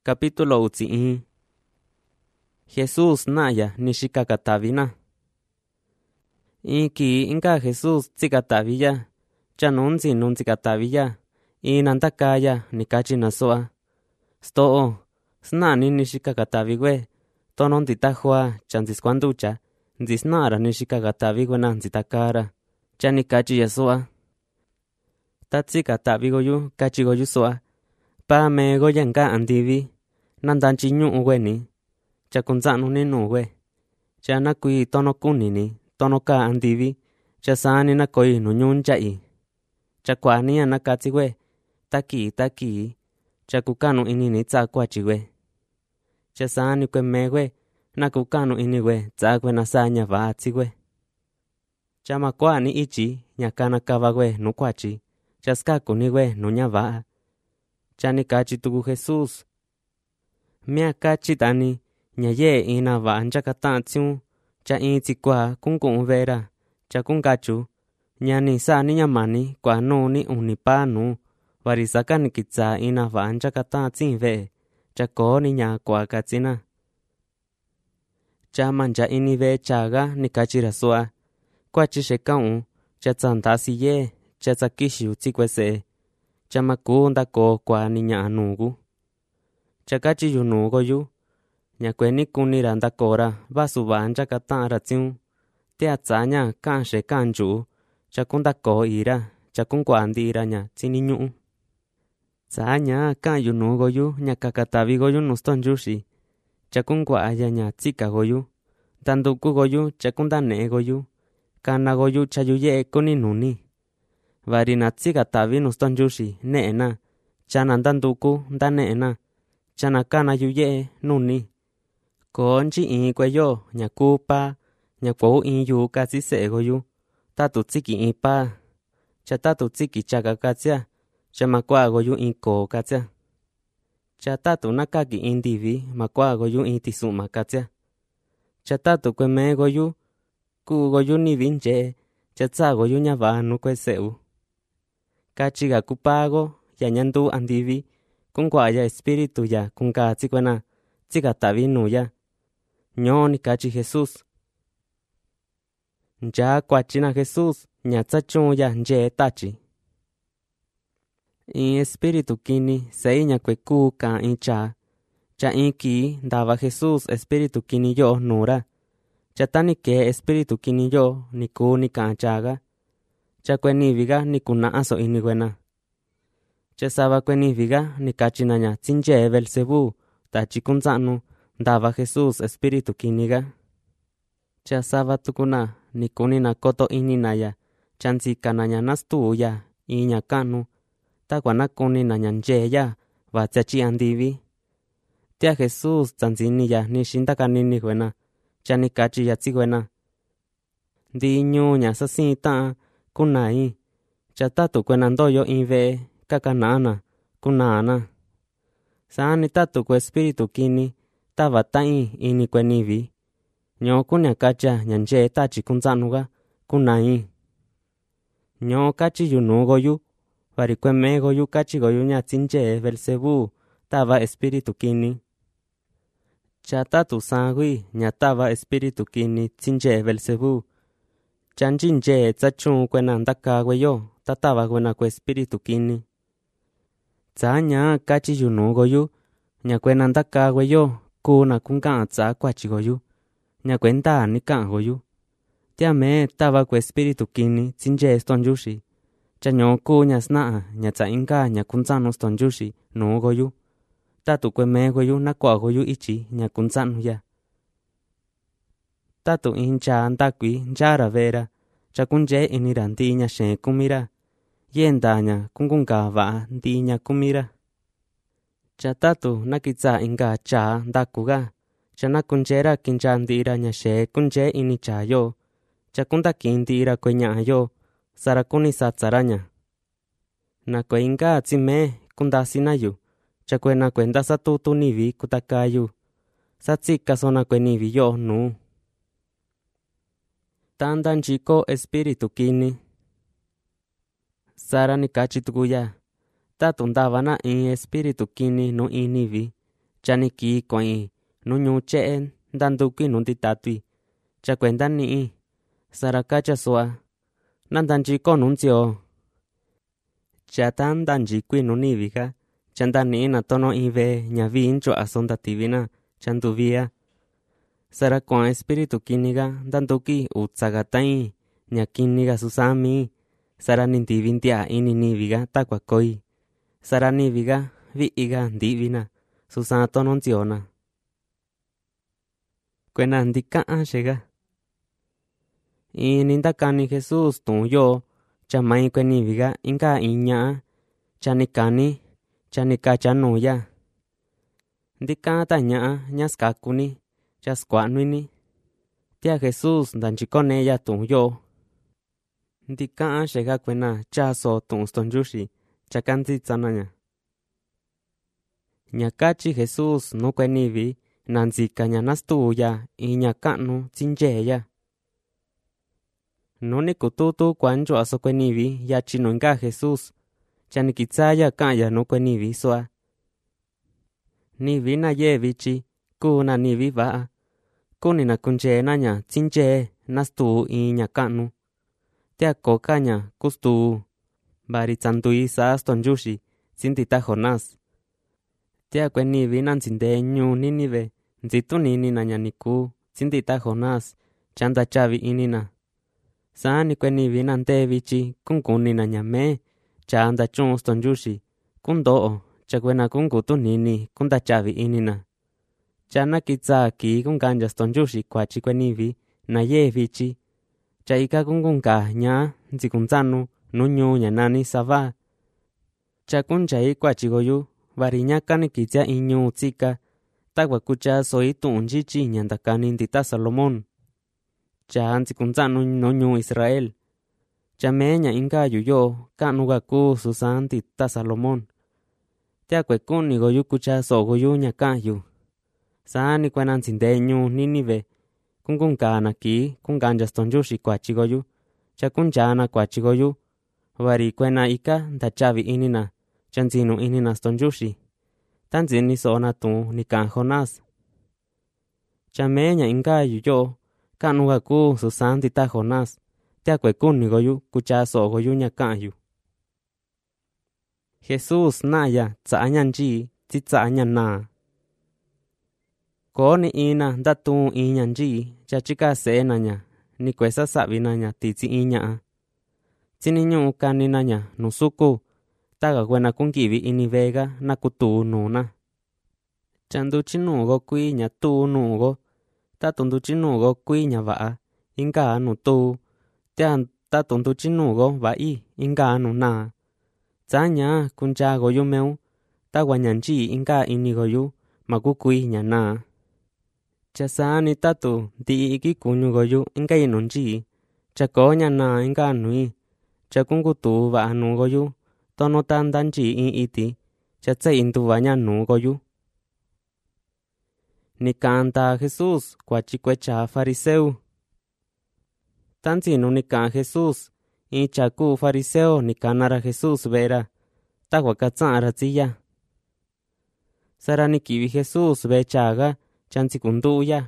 Capítulo utsi. Jesús naya nishikakatavina. Iki inka Jesús tsikatavilla. Chanunzi nunzikatavilla. Inantakaya nikachi nasoa. Stoo. Snani nishikakatavigue. Tonon titajua chanzisquanducha. Nzisnara nishikakatavigue nanzitakara. Chanikachi yasoa. Tatsikatavigoyu kachigoyu soa. Pa me goyanka andivi. Nandanchi ñu'uweni. Chakunzanu ninuwe. Chanakui tono kunini. Tono ka andivi. Chasani nakoi nuñunchai. Chakwani anakatsiwe. Taki. Chakukanu inini tsakwachiwe. Chasani kwe mewe. Nakukanu iniwe tsakwe nasanya vaatsiwe. Chamakwani ichi. Nyakana kavawe nukwachi. Chaskakuniwe nuñavaa. Chanikachi tuku Jesús. Miakachi tani. Nyaye ina vanja katantsiu. Cha intsikwa kunkun vera. Cha kunkachu. Nyani sani nyamani kwa nuni unipanu. Varisaka nikitsa ina vanja katantsinve. Cha koni nya kwa katsina. Cha manja inive chaga nikachirasua. Kwa chishekaun. Cha tsantasiye. Cha tsakishiu tsikwese. Cha makunda ko kwa niña anugu. Cha kachiyunugoyu. Nyakweni kunira ndakora vasu vanja katan ratsiun. Tia tsanya kanshe kanchu. Chakundako ira. Chakunkwandira nya tsiniñu. Tsanya kanyunugoyu nyakakatavigoyu nustonjushi. Chakunkwaya nya tsikagoyu. Tandukugoyu chakundanegoyu. Kanagoyu chayuye koninuni. Varina tsikatavi nustonjushi neena. Chanandanduku ndaneena. Chanakana yuye nuni. Konchi inkweyo nyakupa. Nyakwou inyu katsi segoyu. Tatu tsiki ipa. Cha tatu tsiki chaka katsia. Chamakwagoyu inko katsia. Cha tatu nakaki indivi. Makwagoyu intisuma katsia. Cha tatu kwemegoyu. Kugoyu nivinche. Cha tsagoyu nyava nukweseu. Kachiga kupago. Yanyandu andivi. Kunkwaya espiritu ya kunkatsikwena. Tsikatavinuya. Nyoni kachi Jesús. Nja kwachina Jesús. Nyatsachunya nje tachi. In espiritu kini sei nyakweku ka incha. Cha inki ndava Jesús espiritu kini yo nura. Cha tanike espiritu kini yo niku nikanchaga. Cha kweniviga nikunaaso iniwena. Cha saba kweniviga nikachinanya tsinje Belzebu. Tachi kunzanu. Ndava Jesús espiritu kiniga. Cha saba tukuna nikunina koto ininaya. Chansikananya nastuya iña kanu. Takwanakuni njeya vatsachi andivi. Tia Jesús tsanziniya nishintakaninihuena. Chanikachi yatsihuena. Ndiñuña sasita kunai. Cha tatu kwenandoyo inve kakanana kunana. Sani tatu kwe espiritu kini. Tavatai ini kwenivi. Nyo kunya kacha nyanje tachi kunzanuga kunai. Nyo kachi yunugoyu. Varikwemegoyu kachigoyu nyatsinje Belzebu. Tava espiritu kini. Cha tatu sangui nyatava espiritu kini tsinje Belzebu. Chanchinje tsachun kwena ndakagweyo. Tatava kwena kwe espiritu kini. Tsanya kachi yunugoyu. Nyakwena ndakagweyo. Kuna kunka tsa kwachigoyu. Nyakwenta nikangoyu. Tiame tava kwe espiritu kini tsinje stonjushi. Chanyoku nyasnaa nyatsa inka nyakunzanu stonjushi nugoyu. Tatu kwemegoyu nakwagoyu ichi nyakunzanu ya. Tatu incha ndakwi njara vera. Chakunje inira ndi nyashe kumira. Yendanya kunkunka vaa ndi nyakumira. Cha tatu nakitsa inka cha ndakuga. Chanakunjera kincha ndira nyashe kunje inichayo. Chakundakindira kwenyayo. Sarakuni satsaraña. Nakwe inka tsime kundasinayu. Chakwe nakwe ndasatutu nivi kutakayu. Satsikaso nakwe nivi yo nu. Tandanchiko espiritu kini. Sara nikachi tukuya. Tatu ndavana in espiritu kini no inivi. Chani ký quay nu nhu chen dan tu quy nun ti tatui. Cha cuenta ni saraka cha soa. Nan dan chi con nun chio. Cha tan dan chi quy nun ni vika. Chan dan ni na tono i ve nhà vi in cho asonta tivina. Chan tu via. Sarakwa espiritu kiniga dan tu ki utsaga tai. Nhà kiniga susami. Saraninti vintia ini ni viga takwa koi. Sarani viga vi iga divina. Susana tonon tiona. Cuena ndika llega. Y nindakani Jesús tun yo. Chamai cueni viga inka iña. Chanikani. Chanika chanoya. Ndika taña ñaskakuni. Chaskuanuini. Tia Jesús danchikone ya tun yo. Ndika llega cuena chaso tun stonjushi. Chakanti tsananya. Ñakachi Jesús no cuenivi. Nanzika ñanastuya y ñakanu tsinyeya. Noni kututu cuancho aso cuenivi ya chinonga Jesús. Chanikitsaya kaya no cuenivi soa. Nivi na yevichi, kuna nivi vaa. Kunina kunche naña tsinye nastu y ñakanu. Tia kokanya kustu. Bari tsantui sa stonjushi, tsintita Jonás. Tia cuenivi nanzinde ñu ninive. Nzitu nini na ñaniku, tsintita Jonás, chanda chavi inina. Sani cuenivi nante vichi, kunkuni na ñame, chanda chun stonjushi, kundoo, chakuena kunkutu nini, kunda chavi inina. Chana kitsa ki kunkanja stonjushi kwachi cuenivi, na ye vichi. Chaika kunkunka ña, nzikunzanu, nuñu ñanani sava. Chakunchai kwachi goyu, variñakani kitsia iñu tsika. Takwa kucha soy tunjichi ñandakani ndita Salomón. Cha nzikunzanu noñu Israel. Chameña inka yuyo kanuga ku susan tita Salomón. Tia kwekuni goyu kucha so goyu ñakayu. Sani kuenan zindeñu ninive. Kunkunkana ki kunkanja stonjushi kwachi goyu. Chakunchana kwachi goyu. Vari kuena ika ndachavi inina. Chanzinu inina stonjushi. Tanzini sona tu nika Jonás. Chameña inka yuyo. Kanuga ku susan tita Jonás. Tia kwekuni goyu kucha so goyu ñakayu. Jesús naya tsañanji titsaña na. Koni ina datu iñanji chachika se naña. Ni kuesa sabi naña titsi iña. Tsiniñu kani naña nusuku. Taga kuena kunkivi ini vega na kutu nuna. Chanduchi nugo kui ña tu nugo. Tatunduchi nugo kui ña vaa. Inka anu tu. Tatunduchi nugo vai. Inka anu na. Tsaña kuncha goyu meu. Tawa ñanchi inka ini goyu. Makukui ña na. Chasani tatu di iki kunyu goyu inka inunchi. Chako ña na inka anui. Chakunkutu va anu goyu. Tono tandanchi in iti. Chatse intu vanya nu goyu. Nikanta Jesús kuachikwecha fariseu. Tanzinu nika Jesús. In chaku fariseo nikanara Jesús vera. Tahuakatsara tsiya. Saranikivi Jesús vechaga chansikunduya.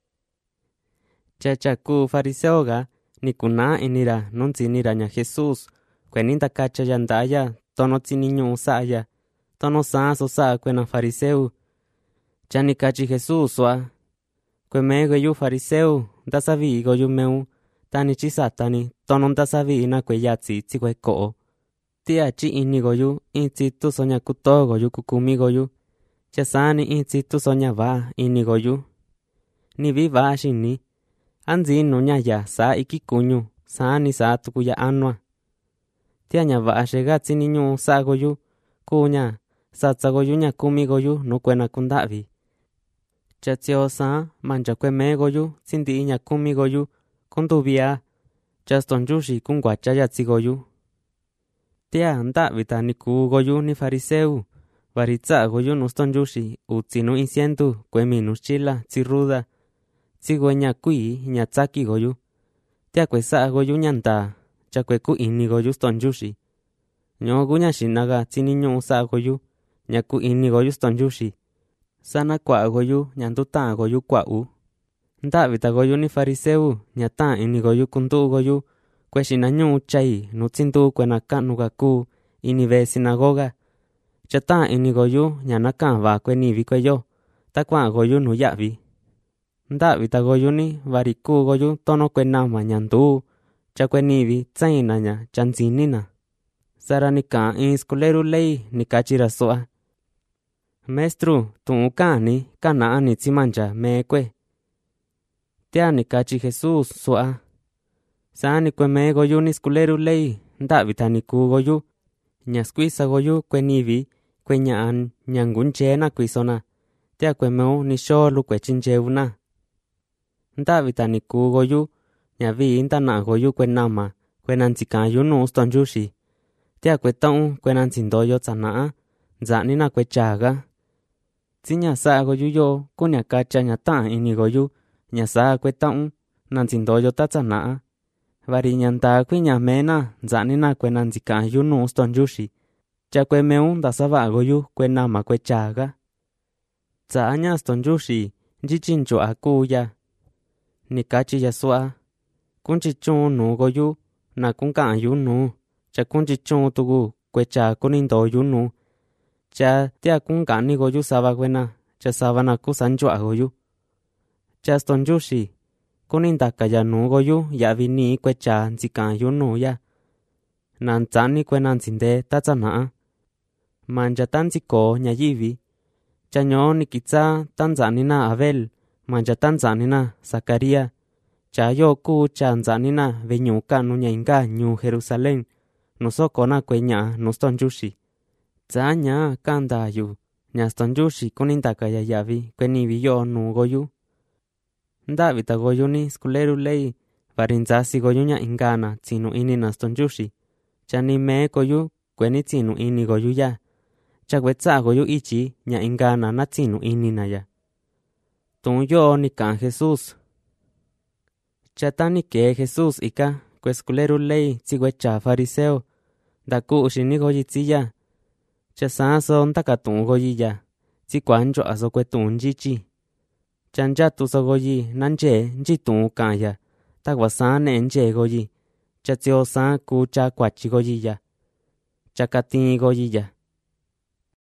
Chachaku fariseo ga nikuna inira nunzinira ña Jesús. Kweninta kacha yandaya, tono tsiniñu usaya, tono sanso sa kwena fariseu. Chani kachi Jesús wa. Kweme goyu fariseu, dasavi goyu meu, tani chisatani, tono dasavi na kweyatsi tsikwe koo. Tia chi ini goyu, inti tu soña kuto goyu kukumi goyu. Chasani inti tu soña va ini goyu. Ni vi va shini. Anzi nuña ya sa ikikunyu, sani sa tukuya anwa. Tia ña va llega tsiniñu sa goyu, kuña, satsa goyu ña kumi goyu no kuena kundavi. Chatsio sa mancha kweme goyu, tsindi ña kumi goyu, kunduvia, chastonjushi kunguacha yatsi goyu. Tia ndavi ta niku goyu ni fariseu, varitsa goyu nustonjushi, utsinu insientu, kwemi nuschila, tsiruda, tsigüeña kui ña tsaki goyu. Tia kwesa goyu ñanta. Chakweku ini goyu stonjushi. Nyo guña shinaga tsiniñu sa goyu. Nyaku ini goyu stonjushi. sana quả goyu nyantu ta goyu quả u. Nda vita goyu ni fariseu nyata ini goyu kuntu goyu kweshina nyu chai nutsintu kwenaka nugaku ini ve sinagoga. Chata ini goyu nyanaka va kweni vi kweyo takwa goyu nu yavi. Nda vita goyu ni variku goyu tono kwena ma nyantu cha kweni vi tsaina nya chanzinina. Sara nika in skuleru lei nikachira soa. Maestru, tu kani kana ni tsimancha me kwe. Tia nikachi Jesus soa. Sa ni kwe me goyu ni skuleru lei nda vita niku goyu. Nyaskuisa goyu kwe nivi kwe nyaan nyangunche na kuisona. Tia kwe meo ni sholu kwe chinche una. Nda vita niku goyu nyavi inta na goyu kwe nama kwe nanzika yunu ustonjushi. Tia kwe taun kwe nanzindoyo tsanaa nzani na kwe chaga. Tsinya saa goyu yo kunya kacha nyata ini goyu nya saa kwe taun nanzindoyo ta tsanaa. Vari nyanta kwe nya mena nzani na kwe nanzika yunu ustonjushi. Cha kwe meun da sava goyu kwe nama kwe chaga. Tsa anya ustonjushi njichincho aku ya. Nikachi ya soa. Kunchichun nu goyu na kunka yunu. Cha kunchichun tugu kwe cha kunindo yunu. Cha tia kunka ni goyu sava kwena. Cha sava na kusancho goyu. Cha ustonjushi. Kunindaka ya nu goyu ya vini kwe cha nzika yunu ya. Nanzani kwe nanzinde tatsanaa. Manja tanziko nyayivi. Cha nyo nikitsa tanzani na Abel. Manja tanzani na Zakaria. Cha yoku cha nzani na venyuka nu nyainga nyu Jerusalén. Nusoko na kwe nya nustonjushi. Tsa nya kanda yu. Nya stonjushi kunindaka ya yavi kwe nivi yo nu goyu. Nda vita goyu ni skuleru lei varinzasi goyu nya ingana tsinu ini na stonjushi. Cha ni me goyu kwe ni tsinu ini goyu ya. Cha kwe tsa goyu ichi nya ingana na tsinu ini na ya. Tun yo ni kan Jesus. Cha tani ke Jesus ika kwe skuleru lei tsigwe cha fariseo. Da ku ushini goyi tsiya. Cha saa so ntaka tun goyi ya. Tsikwancho aso kwe tun jichi. Chanja tu so goyi nanje nji tun kan ya. Takwa saa ne nje goyi. Cha tsio saa ku cha kwachi goyi ya. Cha katin goyi ya.